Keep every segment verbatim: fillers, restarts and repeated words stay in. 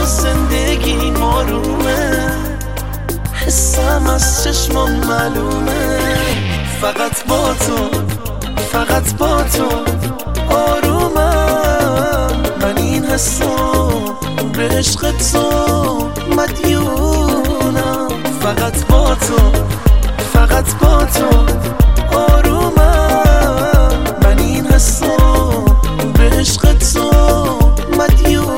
تو زندگی مارومه، حسم از چشمام معلومه. فقط با تو، فقط با تو آرومم. من این حسو به عشق تو مدیونم. فقط با تو، فقط با تو آرومم. من این حسو به عشق تو مدیونم.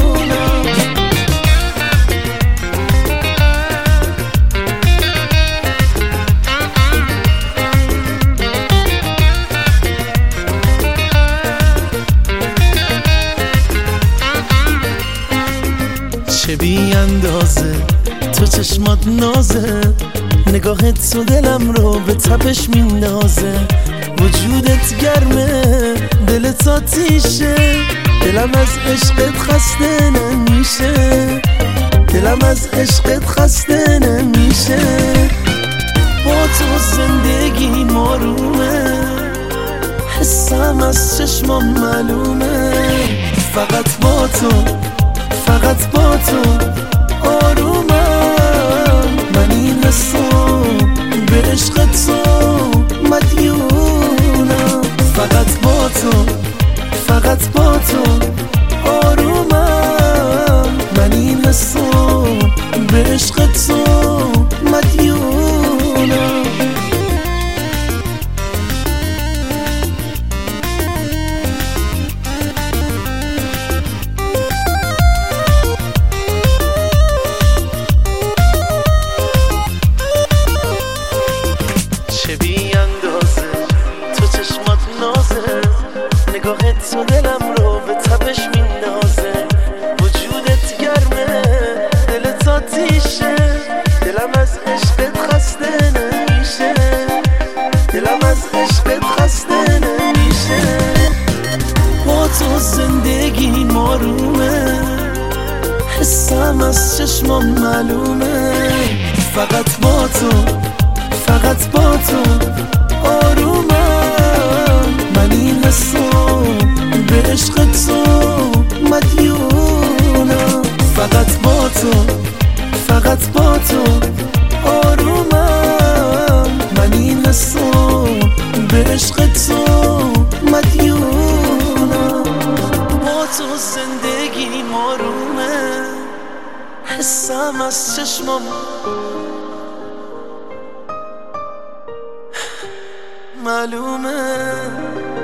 چه بی اندازه تو چشمات نازه، نگاهت تو دلم رو به تپش میندازه. وجودت گرمه، دلت آتیشه، دلم از عشقت خسته نمیشه، دلم از عشقت خسته نمیشه. با تو زندگی مارومه، حسم از چشمام معلومه. فقط با تو، فقط با تو آرومم. من این حسو به عشق تو مدیونم. فقط با تو، فقط با تو آرومم. من این حسو به عشق تو مدیونم. چه بی اندازه تو چشمات نازه، نگاهت تو دلم رو به تپش میندازه. وجودت گرمه، دلت آتیشه، دلم از عشقت خسته نمیشه، دلم از عشقت خسته نمیشه. با تو زندگی مارومه، حسم از چشمام معلومه. فقط با تو، فقط با تو آرومم. من این حسو به عشق تو مدیونم. فقط با تو، فقط با تو آرومم. من این حسو به عشق تو مدیونم. با تو زندگی مارومه، حسم از چشمام معلومه.